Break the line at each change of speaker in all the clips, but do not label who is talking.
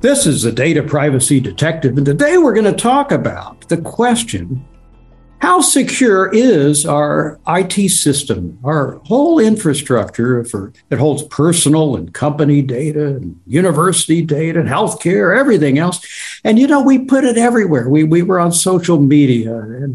This is the Data Privacy Detective, and today we're going to talk about the question, how secure is our IT system, our whole infrastructure that holds personal and company data, and university data, and healthcare, everything else. And, we put it everywhere. We were on social media,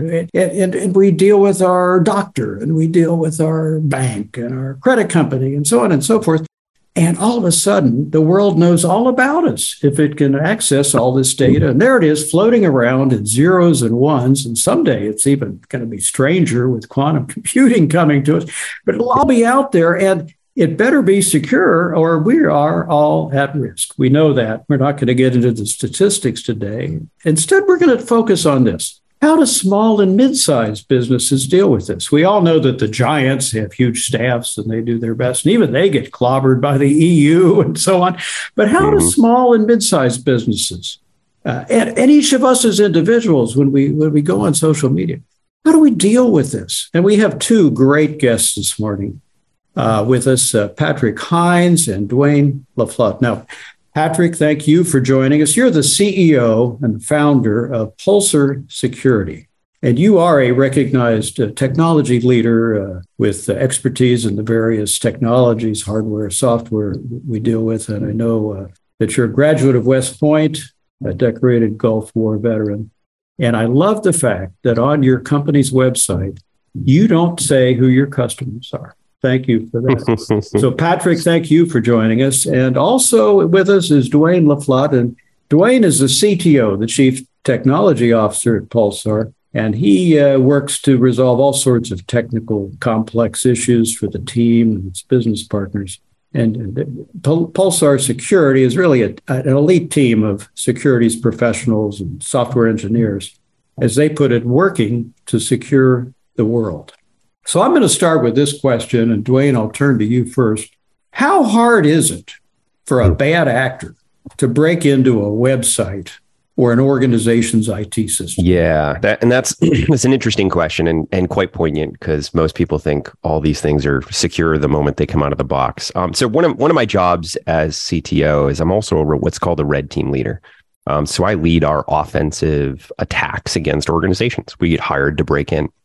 and we deal with our doctor, and we deal with our bank and our credit company, and so on and so forth. And all of a sudden, the world knows all about us if it can access all this data. And there it is floating around in zeros and ones. And someday it's even going to be stranger with quantum computing coming to us. But it'll all be out there. And it better be secure or we are all at risk. We know that. We're not going to get into the statistics today. Instead, we're going to focus on this. How do small and mid-sized businesses deal with this? We all know that the giants have huge staffs and they do their best, and even they get clobbered by the EU and so on. But how do small and mid-sized businesses, and each of us as individuals, when we go on social media, how do we deal with this? And we have two great guests this morning with us, Patrick Hines and Dwayne LaFlotte. Now, Patrick, thank you for joining us. You're the CEO and founder of Pulsar Security, and you are a recognized technology leader with expertise in the various technologies, hardware, software we deal with. And I know that you're a graduate of West Point, a decorated Gulf War veteran. And I love the fact that on your company's website, you don't say who your customers are. Thank you for that. So, Patrick, thank you for joining us. And also with us is Dwayne LaFlotte. And Dwayne is the CTO, the Chief Technology Officer at Pulsar. And he works to resolve all sorts of technical, complex issues for the team and its business partners. And Pulsar Security is really an elite team of securities professionals and software engineers, as they put it, working to secure the world. So I'm going to start with this question, and Dwayne, I'll turn to you first. How hard is it for a bad actor to break into a website or an organization's IT system?
Yeah, that's an interesting question and quite poignant, because most people think all these things are secure the moment they come out of the box. So one of my jobs as CTO is I'm also what's called a red team leader. So I lead our offensive attacks against organizations. We get hired to break in.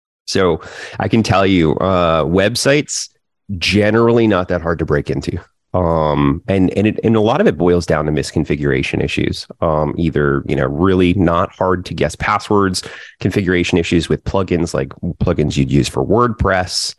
So I can tell you, websites generally not that hard to break into. And a lot of it boils down to misconfiguration issues. Either, really not hard to guess passwords, configuration issues with plugins, like plugins you'd use for WordPress,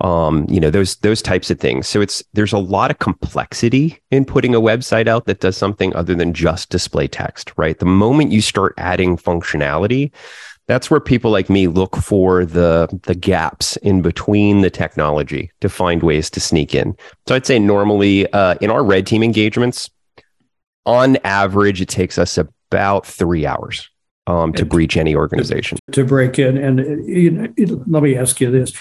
those types of things. So there's a lot of complexity in putting a website out that does something other than just display text, right? The moment you start adding functionality, that's where people like me look for the gaps in between the technology to find ways to sneak in. So I'd say normally in our red team engagements, on average, it takes us about 3 hours to breach any organization.
To break in. And let me ask you this.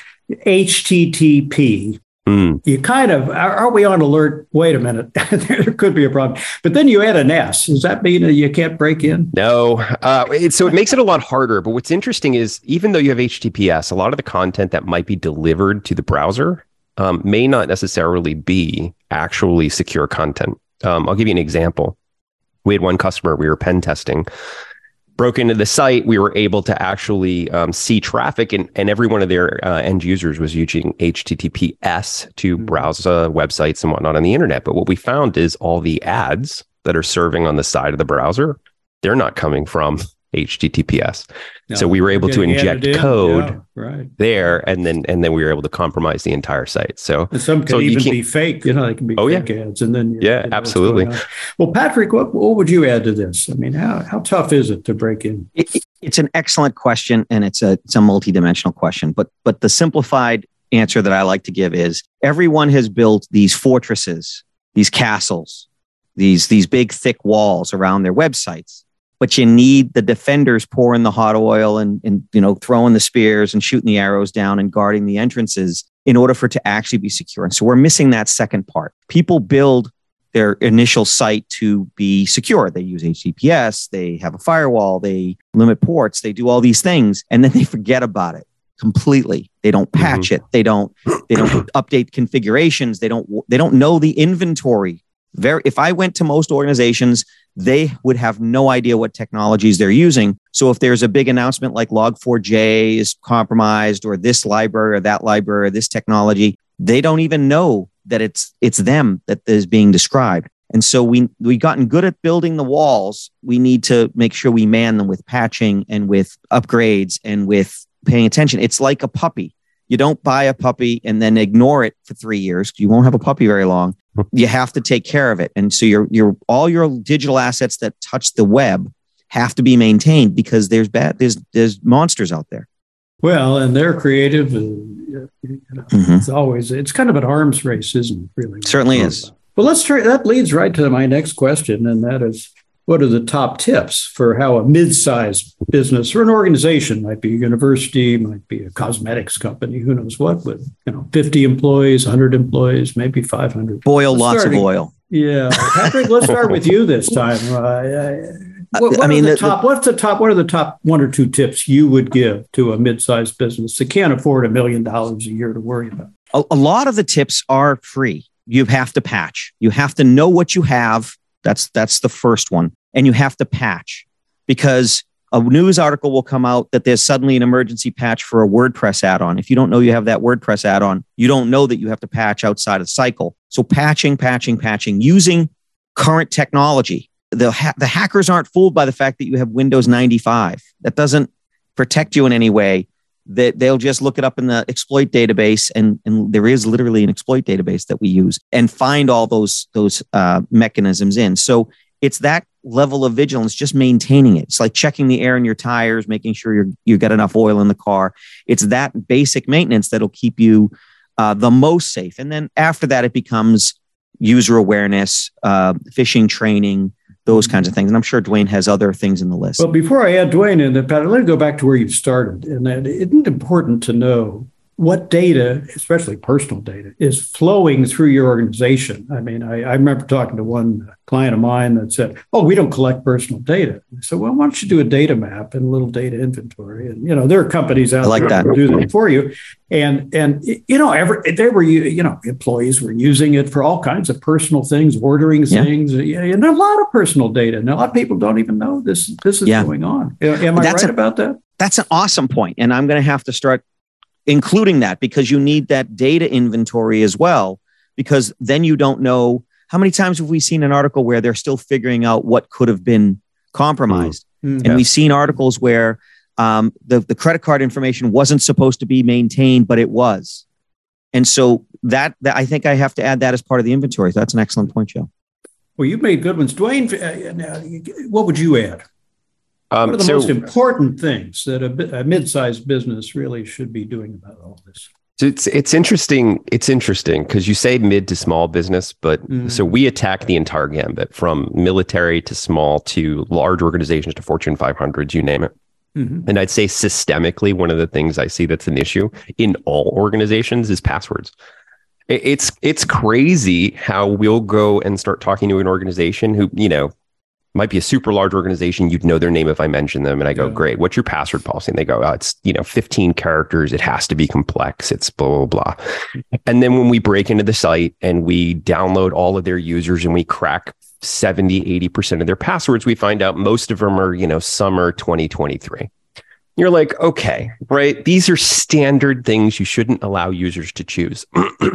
HTTP. You kind of, are we on alert? Wait a minute, there could be a problem. But then you add an S. Does that mean that you can't break in?
No. So it makes it a lot harder. But what's interesting is even though you have HTTPS, a lot of the content that might be delivered to the browser may not necessarily be actually secure content. I'll give you an example. We had one customer, we were pen testing, broke into the site. We were able to actually see traffic, and every one of their end users was using HTTPS to browse websites and whatnot on the internet. But what we found is all the ads that are serving on the side of the browser, they're not coming from HTTPS. No, so we were able to inject code there, and then we were able to compromise the entire site. So
and some can even be fake. They can be fake ads, and then
absolutely.
Well, Patrick, what would you add to this? I mean, how tough is it to break in?
It's an excellent question, and it's a multidimensional question. But the simplified answer that I like to give is everyone has built these fortresses, these castles, these big thick walls around their websites. But you need the defenders pouring the hot oil and throwing the spears and shooting the arrows down and guarding the entrances in order for it to actually be secure. And so we're missing that second part. People build their initial site to be secure. They use HTTPS, they have a firewall, they limit ports, they do all these things, and then they forget about it completely. They don't patch it. They don't update configurations. They don't know the inventory If I went to most organizations, they would have no idea what technologies they're using. So if there's a big announcement like Log4j is compromised, or this library or that library or this technology, they don't even know that it's them that is being described. And so we gotten good at building the walls. We need to make sure we man them with patching and with upgrades and with paying attention. It's like a puppy. You don't buy a puppy and then ignore it for 3 years. You won't have a puppy very long. You have to take care of it. And so your all your digital assets that touch the web have to be maintained, because there's monsters out there.
Well, and they're creative. And, it's kind of an arms race, isn't it? Really,
certainly is.
Well, that leads right to my next question, and that is, what are the top tips for how a mid-sized business or an organization, might be a university, might be a cosmetics company, who knows what, with 50 employees, 100 employees, maybe 500.
Boil lots of oil.
Yeah, Patrick, let's start with you this time. What are the top 1 or 2 tips you would give to a mid-sized business that can't afford $1 million a year to worry about?
A lot of the tips are free. You have to patch. You have to know what you have. That's the first one. And you have to patch, because a news article will come out that there's suddenly an emergency patch for a WordPress add-on. If you don't know you have that WordPress add-on, you don't know that you have to patch outside of the cycle. So patching, using current technology. The hackers aren't fooled by the fact that you have Windows 95. That doesn't protect you in any way. That they'll just look it up in the exploit database, and there is literally an exploit database that we use, and find all those mechanisms in. So it's that level of vigilance, just maintaining it. It's like checking the air in your tires, making sure you get enough oil in the car. It's that basic maintenance that'll keep you the most safe. And then after that, it becomes user awareness, phishing training, those kinds of things. And I'm sure Dwayne has other things in the list.
Well, before I add Dwayne in, Pat, let me go back to where you started. And that isn't important to know what data, especially personal data, is flowing through your organization. I mean, I remember talking to one client of mine that said, we don't collect personal data. So, well, why don't you do a data map and a little data inventory? And, there are companies out there that do that for you. And employees were using it for all kinds of personal things, ordering things, and a lot of personal data. And a lot of people don't even know this is going on. Am I right about that?
That's an awesome point. And I'm going to have to start including that, because you need that data inventory as well, because then you don't know. How many times have we seen an article where they're still figuring out what could have been compromised? And we've seen articles where the credit card information wasn't supposed to be maintained, but it was. And so that I think I have to add that as part of the inventory. So that's an excellent point, Joe.
Well, you've made good ones. Dwayne, what would you add? What are the most important things that a mid-sized business really should be doing about all this?
So it's interesting. It's interesting because you say mid to small business, but so we attack the entire gambit, from military to small to large organizations to Fortune 500s, you name it. And I'd say systemically, one of the things I see that's an issue in all organizations is passwords. It's crazy how we'll go and start talking to an organization who, might be a super large organization. You'd know their name if I mention them. And I go, great, what's your password policy? And they go, it's 15 characters. It has to be complex. It's blah, blah, blah. And then when we break into the site and we download all of their users and we crack 70, 80% of their passwords, we find out most of them are, summer 2023. You're like, okay, right. These are standard things you shouldn't allow users to choose.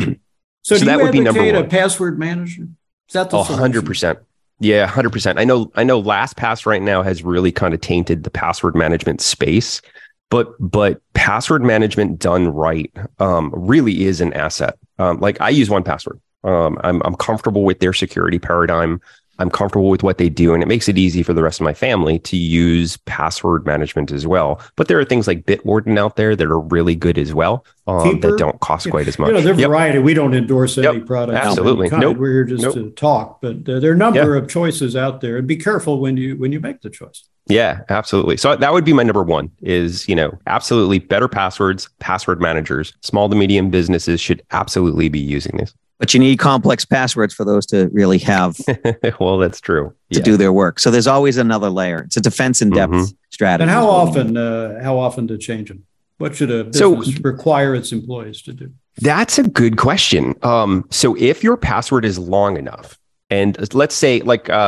So that would be number one. A password manager? Is that the solution?
100%. Yeah, 100%. I know LastPass right now has really kind of tainted the password management space, but password management done right really is an asset. Like I use 1Password. I'm comfortable with their security paradigm. I'm comfortable with what they do, and it makes it easy for the rest of my family to use password management as well. But there are things like Bitwarden out there that are really good as well, that don't cost quite as much.
There's variety. We don't endorse any product.
Absolutely.
We're here just to talk, but there are a number of choices out there, and be careful when you make the choice.
Yeah, absolutely. So that would be my number one is, absolutely better passwords, password managers. Small to medium businesses should absolutely be using these.
But you need complex passwords for those to really have.
Well, that's true.
To do their work. So there's always another layer. It's a defense in depth strategy.
And how often to change them? What should a business require its employees to do?
That's a good question. So if your password is long enough, And let's say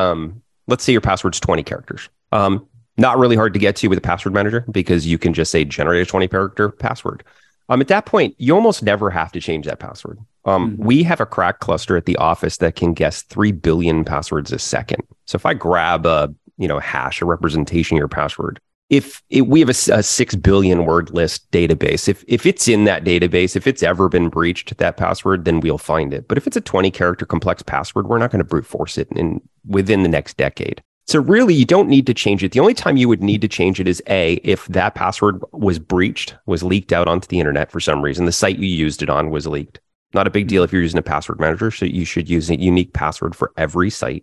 your password's 20 characters. Not really hard to get to with a password manager because you can just say generate a 20 character password. At that point, you almost never have to change that password. We have a crack cluster at the office that can guess 3 billion passwords a second. So if I grab a hash, a representation of your password, we have a 6 billion word list database. If it's in that database, if it's ever been breached, that password, then we'll find it. But if it's a 20 character complex password, we're not going to brute force it within the next decade. So really, you don't need to change it. The only time you would need to change it is if that password was breached, was leaked out onto the internet for some reason. The site you used it on was leaked. Not a big deal if you're using a password manager. So you should use a unique password for every site.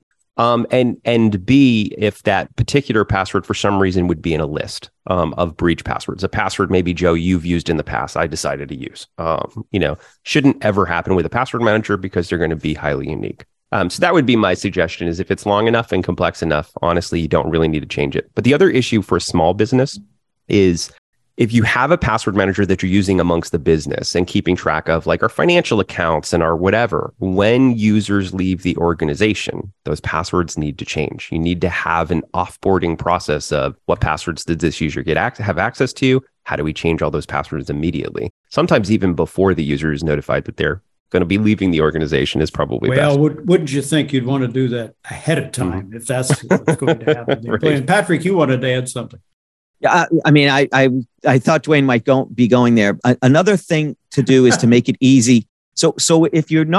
And B, if that particular password for some reason would be in a list of breach passwords, a password maybe, Joe, you've used in the past, I decided to use, shouldn't ever happen with a password manager because they're going to be highly unique. So that would be my suggestion, is if it's long enough and complex enough, honestly, you don't really need to change it. But the other issue for a small business is if you have a password manager that you're using amongst the business and keeping track of like our financial accounts and our whatever, when users leave the organization, those passwords need to change. You need to have an offboarding process of what passwords did this user have access to? How do we change all those passwords immediately? Sometimes even before the user is notified that they're going to be leaving the organization is probably best.
Well, wouldn't you think you'd want to do that ahead of time if that's what's going to happen? Right. Patrick, you wanted to add something.
Yeah, I mean, I thought Dwayne might be going there. Another thing to do is to make it easy. So if you're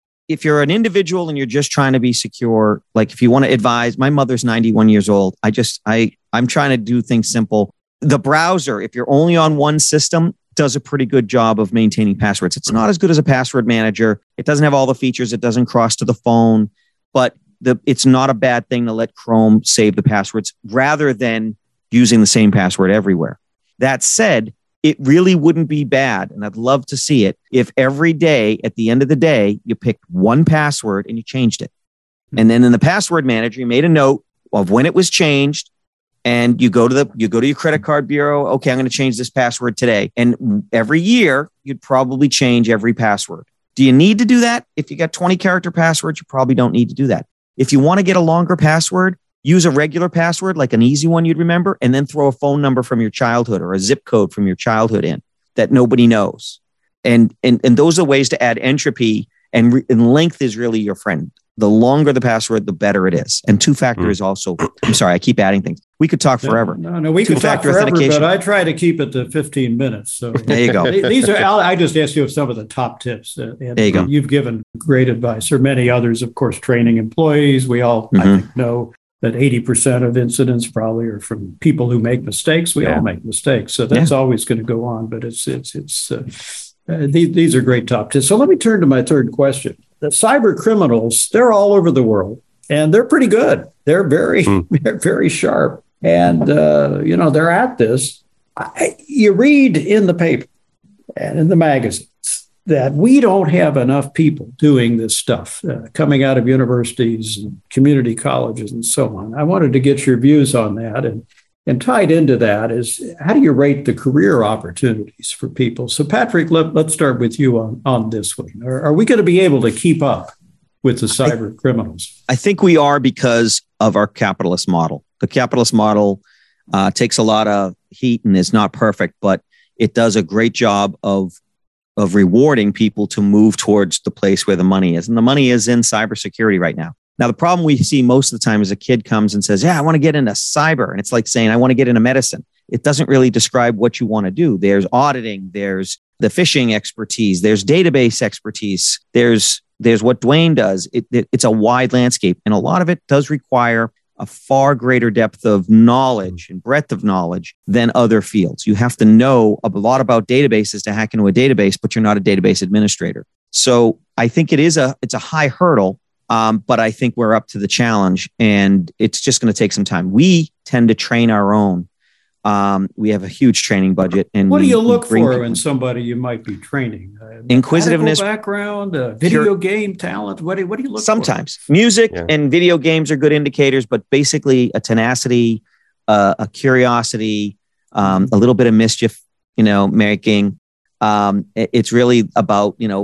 an individual and you're just trying to be secure, like if you want to advise, my mother's 91 years old. I'm trying to do things simple. The browser, if you're only on one system, does a pretty good job of maintaining passwords. It's not as good as a password manager. It doesn't have all the features. It doesn't cross to the phone, but it's not a bad thing to let Chrome save the passwords rather than using the same password everywhere. That said, it really wouldn't be bad, and I'd love to see it, if every day, at the end of the day, you picked one password and you changed it. And then in the password manager, you made a note of when it was changed, and you go to your credit card bureau. Okay, I'm going to change this password today. And every year, you'd probably change every password. Do you need to do that? If you got 20 character passwords, you probably don't need to do that. If you want to get a longer password, use a regular password, like an easy one you'd remember, and then throw a phone number from your childhood or a zip code from your childhood in that nobody knows. And those are ways to add entropy, and length is really your friend. The longer the password, the better it is. And two-factor is also, I'm sorry, I keep adding things. We could talk forever.
No, we could talk forever, but I try to keep it to 15 minutes. So
there you go.
These are, I just asked you some of the top tips. And
there you go.
You've given great advice, or many others, of course, training employees. We all, I think, know that 80% of incidents probably are from people who make mistakes. We all make mistakes. So that's always going to go on, but these are great top tips. So let me turn to my third question. The cyber criminals, they're all over the world, and they're pretty good. They're very, very sharp. And, they're at this. You read in the paper and in the magazines that we don't have enough people doing this stuff coming out of universities and community colleges and so on. I wanted to get your views on that. And tied into that is, how do you rate the career opportunities for people? So, Patrick, let's start with you on this one. Are we going to be able to keep up with the cyber criminals? I
think we are, because of our capitalist model. The capitalist model takes a lot of heat and is not perfect, but it does a great job of rewarding people to move towards the place where the money is. And the money is in cybersecurity right now. Now, the problem we see most of the time is a kid comes and says, I want to get into cyber. And it's like saying, I want to get into medicine. It doesn't really describe what you want to do. There's auditing, there's the phishing expertise, there's database expertise, there's what Dwayne does. It's a wide landscape. And a lot of it does require a far greater depth of knowledge and breadth of knowledge than other fields. You have to know a lot about databases to hack into a database, but you're not a database administrator. So I think it's a high hurdle, but I think we're up to the challenge, and it's just going to take some time. We tend to train our own. We have a huge training budget. And
what do you look for in somebody you might be training?
Inquisitiveness,
background, video game talent. What do you look for?
Sometimes music and video games are good indicators, but basically a tenacity, a curiosity, a little bit of mischief, making. It's really about,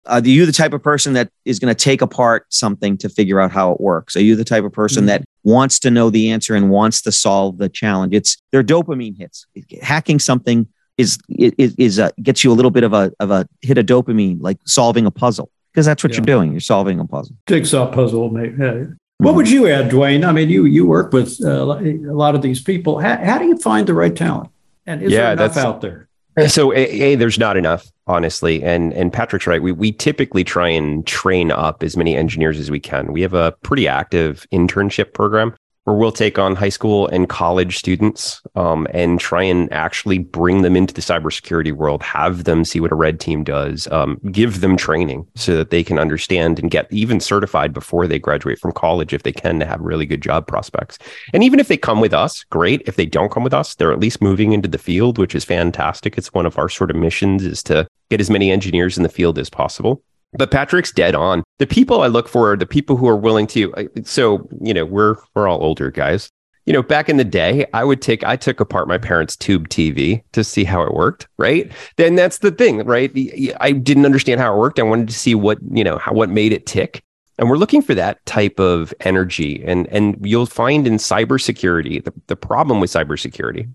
Are you the type of person that is going to take apart something to figure out how it works? Are you the type of person that wants to know the answer and wants to solve the challenge? They're dopamine hits. Hacking something gets you a little bit of a hit of dopamine, like solving a puzzle, because that's what you're doing. You're solving a puzzle.
Jigsaw puzzle, maybe. What would you add, Dwayne? I mean, you work with a lot of these people. How do you find the right talent? And is there enough out there?
So there's not enough, honestly. And Patrick's right. We typically try and train up as many engineers as we can. We have a pretty active internship program where we'll take on high school and college students and try and actually bring them into the cybersecurity world, have them see what a red team does, give them training so that they can understand and get even certified before they graduate from college if they can, to have really good job prospects. And even if they come with us, great. If they don't come with us, they're at least moving into the field, which is fantastic. It's one of our sort of missions, is to get as many engineers in the field as possible. But Patrick's dead on. The people I look for are the people who are willing to. So, we're all older guys. Back in the day, I took apart my parents' tube TV to see how it worked. Right. Then that's the thing. Right. I didn't understand how it worked. I wanted to see what made it tick. And we're looking for that type of energy. And you'll find in cybersecurity, the problem with cybersecurity,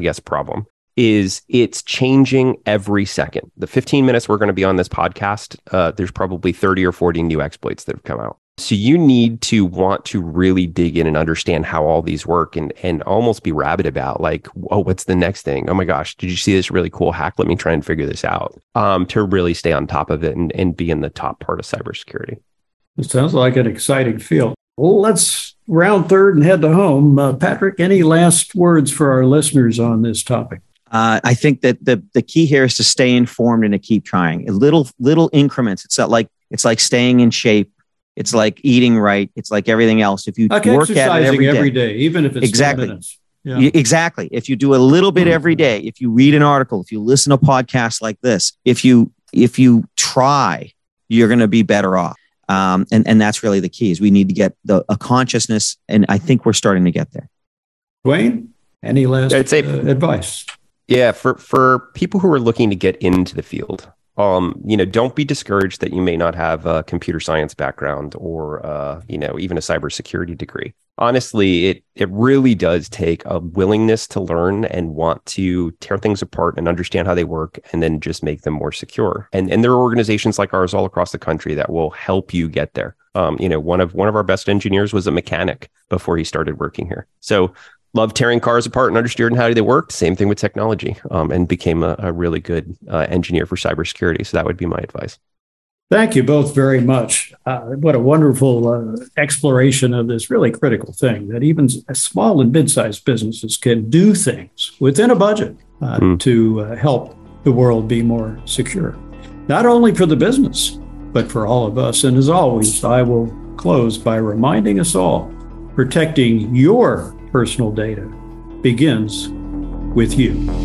is it's changing every second. The 15 minutes we're going to be on this podcast, there's probably 30 or 40 new exploits that have come out. So you need to want to really dig in and understand how all these work and almost be rabid about what's the next thing? Oh my gosh, did you see this really cool hack? Let me try and figure this out to really stay on top of it and be in the top part of cybersecurity.
It sounds like an exciting field. Well, let's round third and head to home. Patrick, any last words for our listeners on this topic?
I think that the key here is to stay informed and to keep trying. Little increments. It's like staying in shape. It's like eating right. It's like everything else. If you work at it every day,
even if it's 10 minutes.
Yeah. Exactly. If you do a little bit every day, if you read an article, if you listen to podcasts like this, if you try, you're going to be better off. And that's really the key. Is we need to get a consciousness, and I think we're starting to get there.
Dwayne, any last advice?
Yeah, for people who are looking to get into the field, don't be discouraged that you may not have a computer science background or even a cybersecurity degree. Honestly, it really does take a willingness to learn and want to tear things apart and understand how they work, and then just make them more secure. And there are organizations like ours all across the country that will help you get there. One of our best engineers was a mechanic before he started working here. So love tearing cars apart and understanding how they worked. Same thing with technology, and became a really good engineer for cybersecurity. So that would be my advice.
Thank you both very much. What a wonderful exploration of this really critical thing, that even small and mid-sized businesses can do things within a budget to help the world be more secure, not only for the business, but for all of us. And as always, I will close by reminding us all, protecting your personal data begins with you.